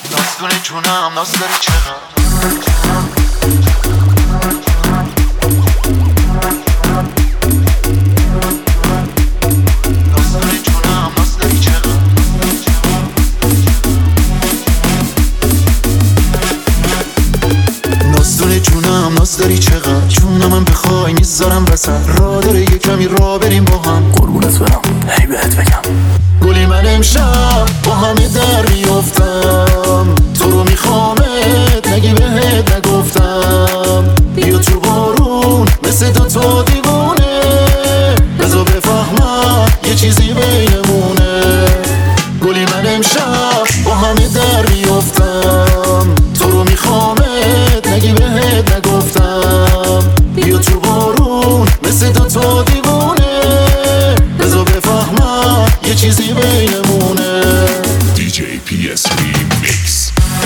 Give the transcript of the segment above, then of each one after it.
نازدونه جونم ناز داری چقدر ناز داری چقدر جون من بخوای میذارم وسط را داره یه کمی را بریم با هم قربونت برم هی بهت بگم گلی من امشب با همه در بیافتم تو رو میخوامت نگی بهت نگفتم بیا تو بارون مثل دوتا دیوونه بذار بفهمم یه چیزی بینمونه گلی من امشب با همه در بیافتم تو رو میخوامت نگی بهت نگفتم بیا تو بارون مثل دوتا دیوونه بذار بفهمم یه چیزی بینمونه DJ PS Remix.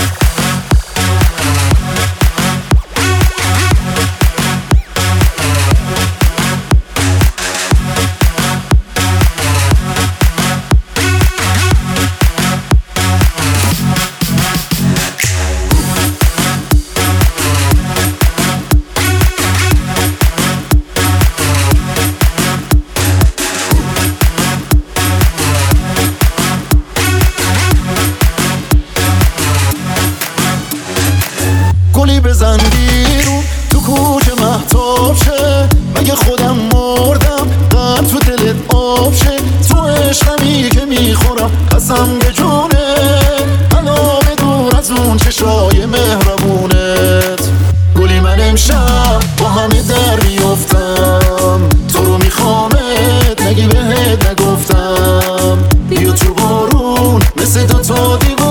گلی بزن بیرون تو کوچه مهتاب شه مگه خودم مردم قد تو دلت آب شه تو عشقمی که میخورم قسم به جونه علاوه دور از اون چشای مهربونت گلی من امشب با همه در بیافتم تو رو میخوامت نگی بهت نگفتم بیا تو بارون مثل دوتا دیوونه